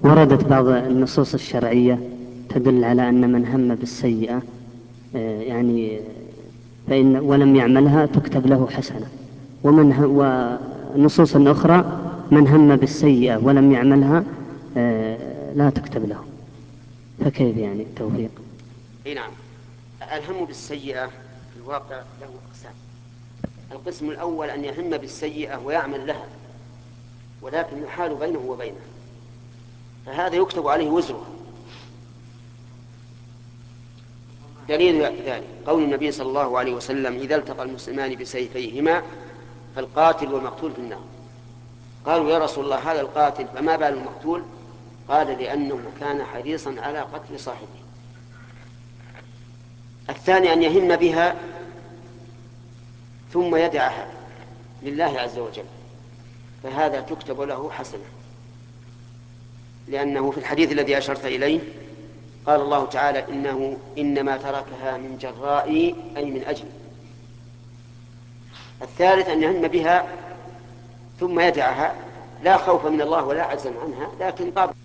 وردت بعض النصوص الشرعية تدل على أن من هم بالسيئة يعني فإن ولم يعملها تكتب له حسنة، ونصوص أخرى من هم بالسيئة ولم يعملها لا تكتب له. فكيف يعني التوفيق؟ اي نعم. الهم بالسيئة في الواقع له أقسام. القسم الأول أن يهم بالسيئة ويعمل لها ولكن يحال بينه وبينها، فهذا يكتب عليه وزره. دليل ذلك قول النبي صلى الله عليه وسلم: إذا التقى المسلمان بسيفيهما فالقاتل والمقتول في النار. قالوا: يا رسول الله، هذا القاتل فما بال المقتول؟ قال: لأنه كان حريصا على قتل صاحبه. الثاني أن يهم بها ثم يدعها لله عز وجل، فهذا تكتب له حسنة، لأنه في الحديث الذي أشرت إليه قال الله تعالى: إنما تركها من جراء، أي من أجل. الثالث أن يهم بها ثم يدعها لا خوفا من الله ولا عجزا عنها، لكن